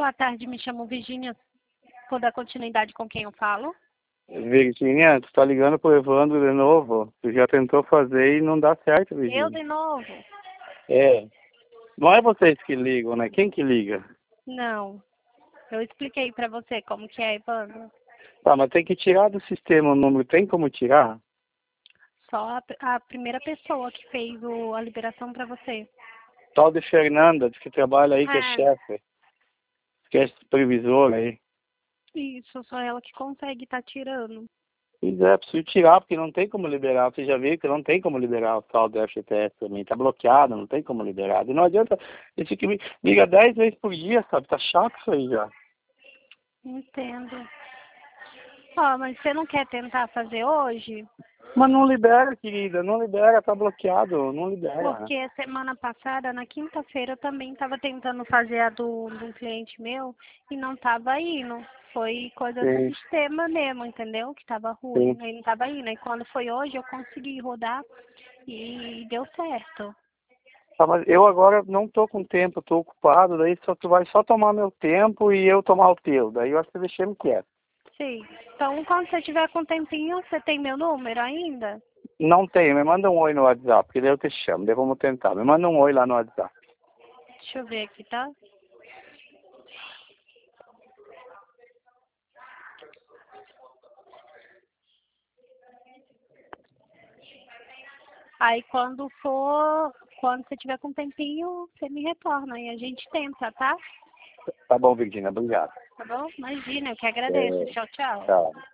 Boa tarde, me chamo Virgínia. Vou dar continuidade com quem eu falo. Virgínia, tu tá ligando pro Evandro de novo. Tu já tentou fazer e não dá certo, Virgínia. Eu de novo? É. Não é vocês que ligam, né? Quem que liga? Não. Eu expliquei pra você como que é, Evandro. Tá, mas tem que tirar do sistema o número. Tem como tirar? Só a primeira pessoa que fez a liberação pra você. Tal de Fernanda, que trabalha aí, que é Ah, chefe. Que é supervisora aí. isso, só ela que consegue tá tirando. Pois é, preciso tirar, porque não tem como liberar. Você já viu que não tem como liberar o tal do FTS também. Tá bloqueado, não tem como liberar. E não adianta, esse que liga 10 vezes por dia, sabe? Tá chato isso aí já. Entendo. Ó, mas você não quer tentar fazer hoje? Mas não libera, querida, não libera, tá bloqueado, não libera. Porque semana passada, na quinta-feira, eu também estava tentando fazer a de um cliente meu e não estava indo. Foi coisa do Sim, sistema mesmo, entendeu? Que estava ruim. sim. Aí não estava indo. E quando foi hoje, eu consegui rodar e deu certo. Tá, mas eu agora não tô com tempo, tô ocupado, daí só tu vai só tomar meu tempo e eu tomar o teu. Daí eu acho que deixei-me quieto. Sim. Então, quando você tiver com tempinho, você tem meu número ainda? Não tenho, me manda um oi no WhatsApp, que daí eu te chamo, daí vamos tentar. Me manda um oi lá no WhatsApp. Deixa eu ver aqui, tá? Aí quando você tiver com tempinho, você me retorna e a gente tenta, tá? Tá bom, Virginia, obrigado. Tá bom? Imagina, eu que agradeço. É, Tchau, tchau. tchau.